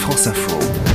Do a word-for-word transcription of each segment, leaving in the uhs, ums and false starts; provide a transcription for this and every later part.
France Info.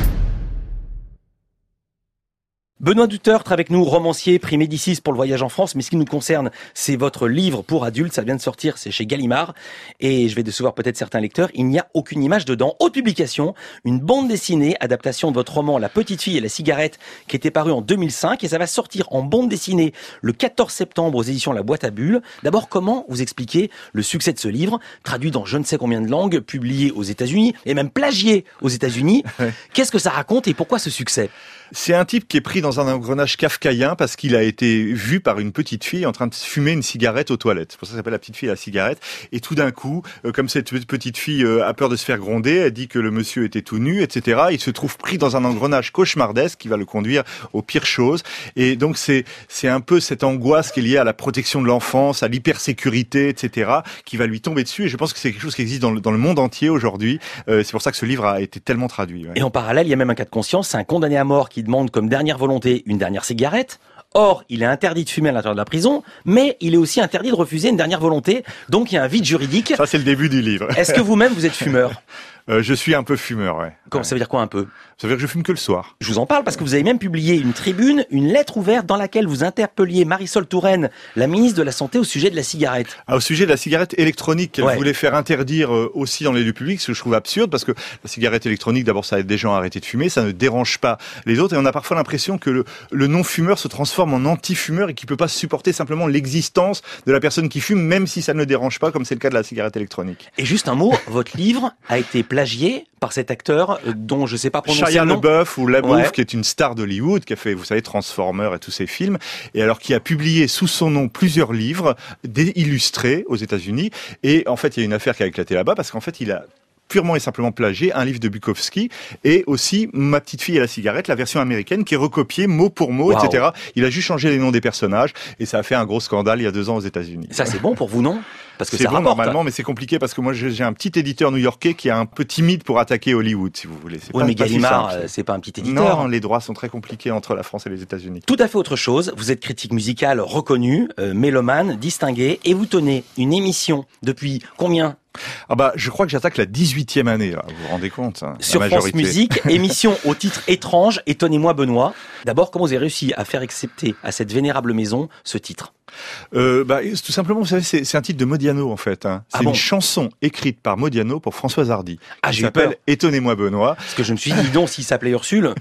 Benoît Dutertre avec nous, romancier, prix Médicis pour le voyage en France. Mais ce qui nous concerne, c'est votre livre pour adultes. Ça vient de sortir, c'est chez Gallimard. Et je vais décevoir peut-être certains lecteurs, il n'y a aucune image dedans. Haute publication, une bande dessinée, adaptation de votre roman La Petite Fille et la Cigarette, qui était paru en deux mille cinq. Et ça va sortir en bande dessinée le quatorze septembre aux éditions La Boîte à Bulles. D'abord, comment vous expliquez le succès de ce livre, traduit dans je ne sais combien de langues, publié aux États-Unis et même plagié aux États-Unis. Qu'est-ce que ça raconte et pourquoi ce succès ? C'est un type qui est pris dans un engrenage kafkaïen parce qu'il a été vu par une petite fille en train de fumer une cigarette aux toilettes. C'est pour ça que ça s'appelle La Petite Fille et la Cigarette. Et tout d'un coup, comme cette petite fille a peur de se faire gronder, elle dit que le monsieur était tout nu, et cetera. Il se trouve pris dans un engrenage cauchemardesque qui va le conduire aux pires choses. Et donc c'est c'est un peu cette angoisse qui est liée à la protection de l'enfance, à l'hypersécurité, et cetera, qui va lui tomber dessus. Et je pense que c'est quelque chose qui existe dans le, dans le monde entier aujourd'hui. Euh, c'est pour ça que ce livre a été tellement traduit. Ouais. Et en parallèle, il y a même un cas de conscience, c'est un condamné à mort qui demande comme dernière volonté une dernière cigarette. Or, il est interdit de fumer à l'intérieur de la prison, mais il est aussi interdit de refuser une dernière volonté. Donc, il y a un vide juridique. Ça, c'est le début du livre. Est-ce que vous-même, vous êtes fumeur ? Euh, je suis un peu fumeur, ouais. Comment, ouais. Ça veut dire quoi un peu ? Ça veut dire que je fume que le soir. Je vous en parle parce que vous avez même publié une tribune, une lettre ouverte dans laquelle vous interpelliez Marisol Touraine, la ministre de la Santé, au sujet de la cigarette. Ah, au sujet de la cigarette électronique qu'elle ouais. voulait faire interdire euh, aussi dans les lieux publics, ce que je trouve absurde parce que la cigarette électronique, d'abord, ça aide des gens à arrêter de fumer, ça ne dérange pas les autres et on a parfois l'impression que le, le non-fumeur se transforme en anti-fumeur et qu'il peut pas supporter simplement l'existence de la personne qui fume, même si ça ne le dérange pas, comme c'est le cas de la cigarette électronique. Et juste un mot, votre livre a été plagié par cet acteur dont je sais pas prononcer Shia le nom. LaBeouf ou LaBeouf, ouais. qui est une star d'Hollywood, qui a fait, vous savez, Transformers et tous ces films, et alors qui a publié sous son nom plusieurs livres illustrés aux États-Unis. Et en fait, il y a une affaire qui a éclaté là-bas parce qu'en fait, il a purement et simplement plagié un livre de Bukowski et aussi Ma Petite Fille et la Cigarette, la version américaine qui est recopiée mot pour mot, wow. et cetera. Il a juste changé les noms des personnages et ça a fait un gros scandale il y a deux ans aux États-Unis. Ça c'est bon pour vous, non ? Parce que c'est ça bon rapporte. Normalement, mais c'est compliqué parce que moi j'ai un petit éditeur new-yorkais qui est un peu timide pour attaquer Hollywood, si vous voulez. C'est oui, pas, mais pas Gallimard, si simple, c'est pas un petit éditeur. Non, les droits sont très compliqués entre la France et les États-Unis. Tout à fait autre chose. Vous êtes critique musicale reconnu, euh, mélomane, distingué, et vous tenez une émission depuis combien ? Ah bah, je crois que j'attaque la dix-huitième année, là. Vous vous rendez compte, hein, sur la France majorité. Musique, émission au titre étrange, étonnez-moi Benoît. D'abord, comment vous avez réussi à faire accepter à cette vénérable maison ce titre ? Euh, bah, tout simplement, vous savez, c'est, c'est un titre de Modiano, en fait. Hein. C'est ah bon une chanson écrite par Modiano pour Françoise Hardy. Ah, qui j'ai eu s'appelle peur. Étonnez-moi Benoît. Parce que je me suis dit, dis donc, s'il s'appelait Ursule.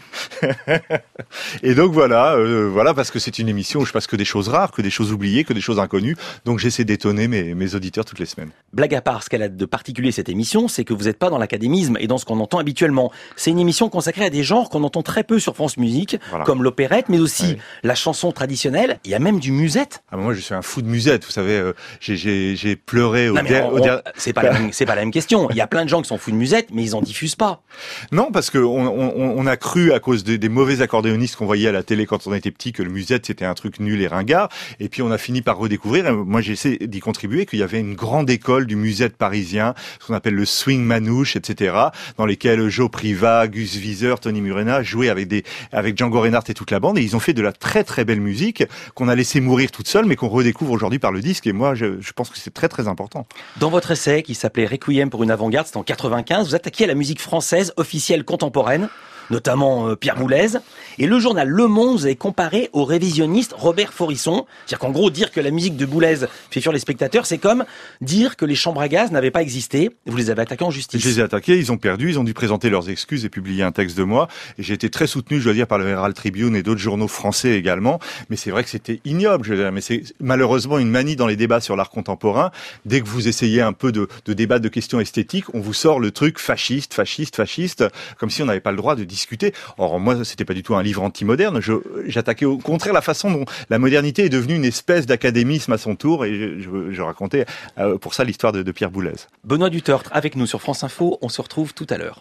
Et donc voilà, euh, voilà, parce que c'est une émission où je passe que des choses rares, que des choses oubliées, que des choses inconnues. Donc j'essaie d'étonner mes, mes auditeurs toutes les semaines. Blague à part, ce qu'elle a de particulier cette émission, c'est que vous n'êtes pas dans l'académisme et dans ce qu'on entend habituellement. C'est une émission consacrée à des genres qu'on entend très peu sur France Musique, voilà. Comme l'opérette, mais aussi oui. La chanson traditionnelle. Il y a même du musette. Ah, moi, je suis un fou de musette. Vous savez, euh, j'ai, j'ai, j'ai pleuré au, non, mais der- on, au der- on, c'est pas la même, c'est pas la même question. Il y a plein de gens qui sont fous de musette, mais ils en diffusent pas. Non, parce que on, on, on a cru à cause des, des mauvais accordéonistes qu'on voyait à la télé quand on était petit que le musette c'était un truc nul et ringard. Et puis on a fini par redécouvrir. Et moi, j'essaie d'y contribuer qu'il y avait une grande école du musette parisien, ce qu'on appelle le swing manouche, et cetera, dans lesquels Joe Priva, Gus Viseur, Tony Murena jouaient avec des, avec Django Reinhardt et toute la bande. Et ils ont fait de la très très belle musique qu'on a laissé mourir toute seule, mais qu'on redécouvre aujourd'hui par le disque. Et moi, je, je pense que c'est très très important. Dans votre essai qui s'appelait Requiem pour une avant-garde, c'était en quatre-vingt-quinze, vous attaquiez à la musique française officielle contemporaine, notamment euh, Pierre Boulez, et le journal Le Monde vous avez comparé au révisionniste Robert Forisson. C'est-à-dire qu'en gros, dire que la musique de Boulez fait fuir les spectateurs, c'est comme dire que les chambres à gaz n'avaient pas existé. Vous les avez attaqués en justice. Je les ai attaqués, ils ont perdu, ils ont dû présenter leurs excuses et publier un texte de moi. Et j'ai été très soutenu, je dois dire, par le Herald Tribune et d'autres journaux français également. Mais c'est vrai que c'était ignoble. Je veux dire. Mais c'est malheureusement une manie dans les débats sur l'art contemporain. Dès que vous essayez un peu de, de débattre de questions esthétiques, on vous sort le truc fasciste, fasciste, fasciste, comme si on n'avait pas le droit de discuter. Or, moi, c'était pas du tout un livre anti-moderne. Je, j'attaquais au contraire la façon dont la modernité est devenue une espèce d'académisme à son tour. Et je, je, je racontais euh, pour ça l'histoire de, de Pierre Boulez. Benoît Dutertre avec nous sur France Info. On se retrouve tout à l'heure.